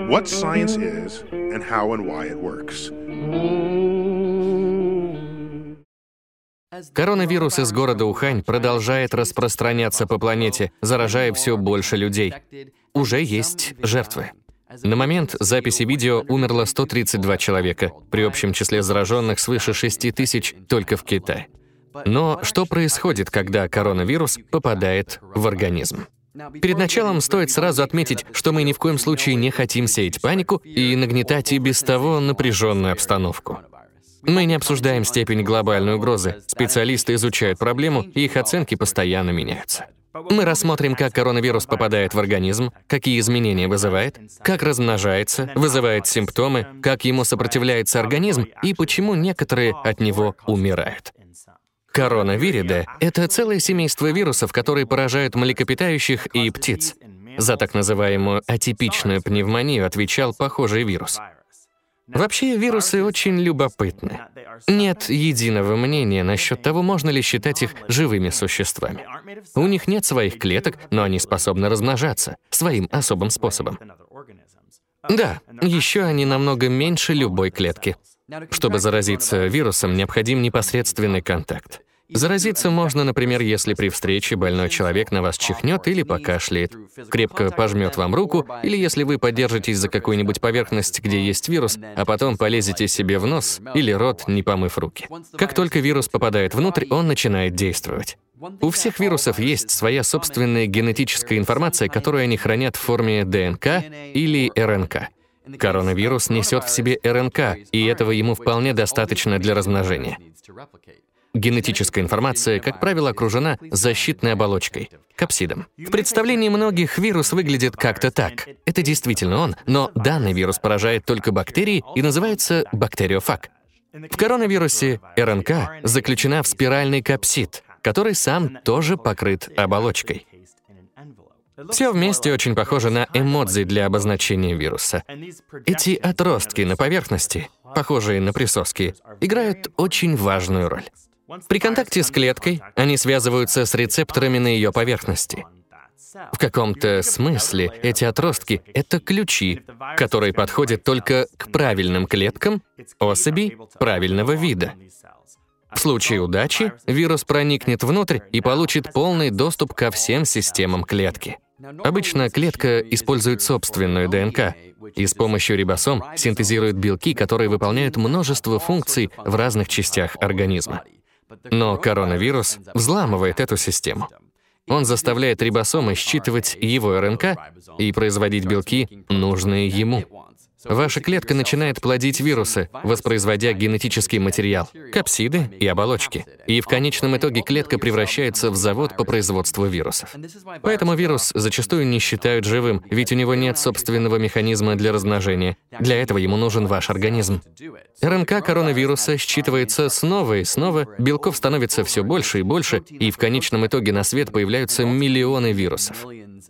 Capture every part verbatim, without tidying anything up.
what science is and how and why it works. Коронавирус из города Ухань продолжает распространяться по планете, заражая все больше людей. Уже есть жертвы. На момент записи видео умерло сто тридцать два человека, при общем числе зараженных свыше шести тысяч только в Китае. Но что происходит, когда коронавирус попадает в организм? Перед началом стоит сразу отметить, что мы ни в коем случае не хотим сеять панику и нагнетать и без того напряженную обстановку. Мы не обсуждаем степень глобальной угрозы. Специалисты изучают проблему, и их оценки постоянно меняются. Мы рассмотрим, как коронавирус попадает в организм, какие изменения вызывает, как размножается, вызывает симптомы, как ему сопротивляется организм и почему некоторые от него умирают. Коронавириды — это целое семейство вирусов, которые поражают млекопитающих и птиц. За так называемую атипичную пневмонию отвечал похожий вирус. Вообще, вирусы очень любопытны. Нет единого мнения насчет того, можно ли считать их живыми существами. У них нет своих клеток, но они способны размножаться своим особым способом. Да, еще они намного меньше любой клетки. Чтобы заразиться вирусом, необходим непосредственный контакт. Заразиться можно, например, если при встрече больной человек на вас чихнет или покашляет, крепко пожмет вам руку, или если вы подержитесь за какую-нибудь поверхность, где есть вирус, а потом полезете себе в нос или рот, не помыв руки. Как только вирус попадает внутрь, он начинает действовать. У всех вирусов есть своя собственная генетическая информация, которую они хранят в форме ДНК или РНК. Коронавирус несет в себе РНК, и этого ему вполне достаточно для размножения. Генетическая информация, как правило, окружена защитной оболочкой — капсидом. В представлении многих вирус выглядит как-то так. Это действительно он, но данный вирус поражает только бактерии и называется бактериофаг. В коронавирусе РНК заключена в спиральный капсид, который сам тоже покрыт оболочкой. Все вместе очень похоже на эмодзи для обозначения вируса. Эти отростки на поверхности, похожие на присоски, играют очень важную роль. При контакте с клеткой они связываются с рецепторами на ее поверхности. В каком-то смысле эти отростки — это ключи, которые подходят только к правильным клеткам особей правильного вида. В случае удачи вирус проникнет внутрь и получит полный доступ ко всем системам клетки. Обычно клетка использует собственную ДНК и с помощью рибосом синтезирует белки, которые выполняют множество функций в разных частях организма. Но коронавирус взламывает эту систему. Он заставляет рибосомы считывать его РНК и производить белки, нужные ему. Ваша клетка начинает плодить вирусы, воспроизводя генетический материал, капсиды и оболочки. И в конечном итоге клетка превращается в завод по производству вирусов. Поэтому вирус зачастую не считают живым, ведь у него нет собственного механизма для размножения. Для этого ему нужен ваш организм. РНК коронавируса считывается снова и снова, белков становится все больше и больше, и в конечном итоге на свет появляются миллионы вирусов.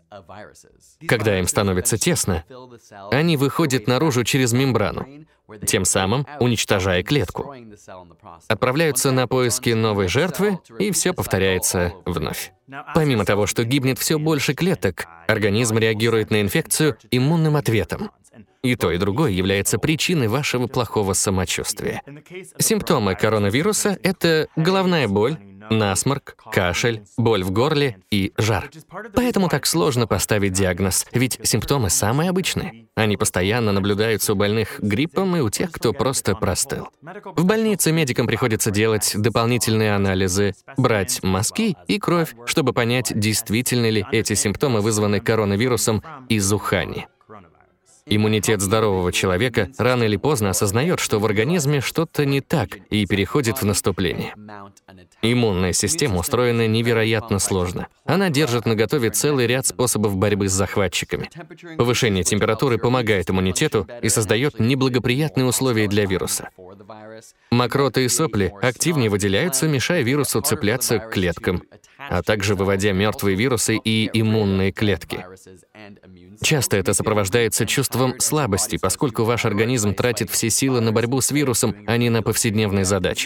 Когда им становится тесно, они выходят наружу через мембрану, тем самым уничтожая клетку. Отправляются на поиски новой жертвы, и все повторяется вновь. Помимо того, что гибнет все больше клеток, организм реагирует на инфекцию иммунным ответом. И то, и другое является причиной вашего плохого самочувствия. Симптомы коронавируса — это головная боль, насморк, кашель, боль в горле и жар. Поэтому так сложно поставить диагноз, ведь симптомы самые обычные. Они постоянно наблюдаются у больных гриппом и у тех, кто просто простыл. В больнице медикам приходится делать дополнительные анализы, брать мазки и кровь, чтобы понять, действительно ли эти симптомы вызваны коронавирусом из Ухани. Иммунитет здорового человека рано или поздно осознает, что в организме что-то не так, и переходит в наступление. Иммунная система устроена невероятно сложно. Она держит наготове целый ряд способов борьбы с захватчиками. Повышение температуры помогает иммунитету и создает неблагоприятные условия для вируса. Мокроты и сопли активнее выделяются, мешая вирусу цепляться к клеткам, а также выводя мертвые вирусы и иммунные клетки. Часто это сопровождается чувством слабости, поскольку ваш организм тратит все силы на борьбу с вирусом, а не на повседневные задачи.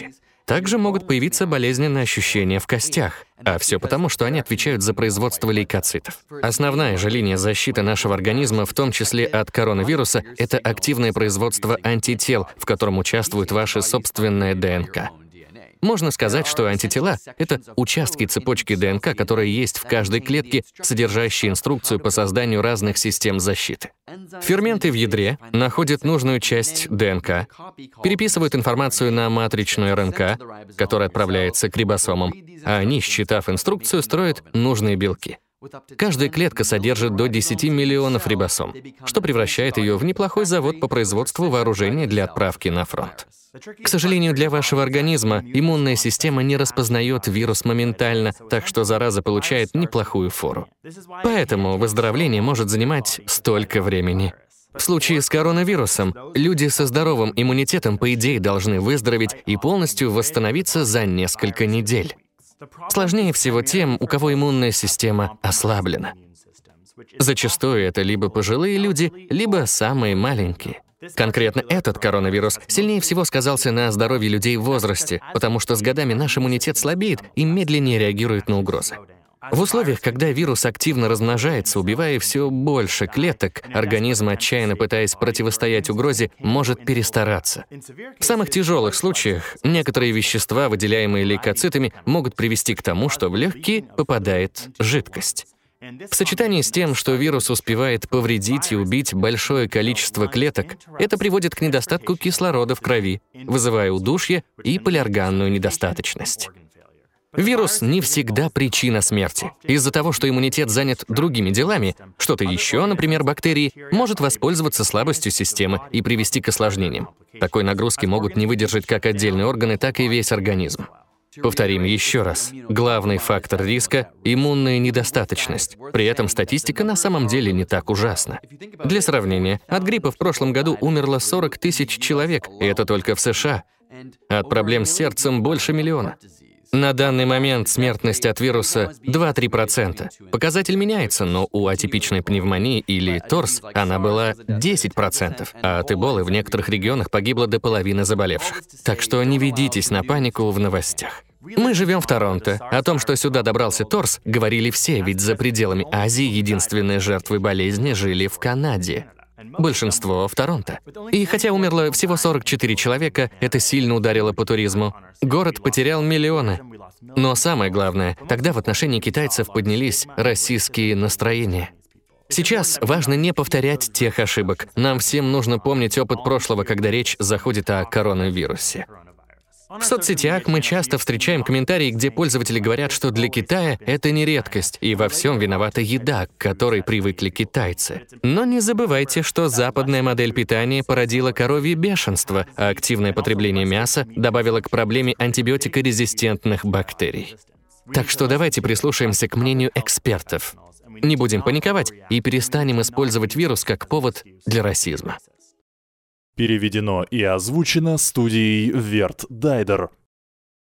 Также могут появиться болезненные ощущения в костях, а все потому, что они отвечают за производство лейкоцитов. Основная же линия защиты нашего организма, в том числе от коронавируса, это активное производство антител, в котором участвует ваша собственная ДНК. Можно сказать, что антитела — это участки цепочки ДНК, которые есть в каждой клетке, содержащие инструкцию по созданию разных систем защиты. Ферменты в ядре находят нужную часть ДНК, переписывают информацию на матричную РНК, которая отправляется к рибосомам, а они, считав инструкцию, строят нужные белки. Каждая клетка содержит до десяти миллионов рибосом, что превращает ее в неплохой завод по производству вооружения для отправки на фронт. К сожалению, для вашего организма иммунная система не распознает вирус моментально, так что зараза получает неплохую фору. Поэтому выздоровление может занимать столько времени. В случае с коронавирусом люди со здоровым иммунитетом, по идее, должны выздороветь и полностью восстановиться за несколько недель. Сложнее всего тем, у кого иммунная система ослаблена. Зачастую это либо пожилые люди, либо самые маленькие. Конкретно этот коронавирус сильнее всего сказался на здоровье людей в возрасте, потому что с годами наш иммунитет слабеет и медленнее реагирует на угрозы. В условиях, когда вирус активно размножается, убивая все больше клеток, организм, отчаянно пытаясь противостоять угрозе, может перестараться. В самых тяжелых случаях некоторые вещества, выделяемые лейкоцитами, могут привести к тому, что в легкие попадает жидкость. В сочетании с тем, что вирус успевает повредить и убить большое количество клеток, это приводит к недостатку кислорода в крови, вызывая удушье и полиорганную недостаточность. Вирус не всегда причина смерти. Из-за того, что иммунитет занят другими делами, что-то еще, например, бактерии, может воспользоваться слабостью системы и привести к осложнениям. Такой нагрузки могут не выдержать как отдельные органы, так и весь организм. Повторим еще раз. Главный фактор риска — иммунная недостаточность. При этом статистика на самом деле не так ужасна. Для сравнения, от гриппа в прошлом году умерло сорок тысяч человек, и это только в США. От проблем с сердцем больше миллиона. На данный момент смертность от вируса два-три процента. Показатель меняется, но у атипичной пневмонии или ТОРС она была десять процентов, а от эболы в некоторых регионах погибло до половины заболевших. Так что не ведитесь на панику в новостях. Мы живем в Торонто. О том, что сюда добрался ТОРС, говорили все, ведь за пределами Азии единственные жертвы болезни жили в Канаде. Большинство в Торонто. И хотя умерло всего сорок четыре человека, это сильно ударило по туризму. Город потерял миллионы. Но самое главное, тогда в отношении китайцев поднялись российские настроения. Сейчас важно не повторять тех ошибок. Нам всем нужно помнить опыт прошлого, когда речь заходит о коронавирусе. В соцсетях мы часто встречаем комментарии, где пользователи говорят, что для Китая это не редкость, и во всем виновата еда, к которой привыкли китайцы. Но не забывайте, что западная модель питания породила коровье бешенство, а активное потребление мяса добавило к проблеме антибиотикорезистентных бактерий. Так что давайте прислушаемся к мнению экспертов. Не будем паниковать и перестанем использовать вирус как повод для расизма. Переведено и озвучено студией Верт Дайдер.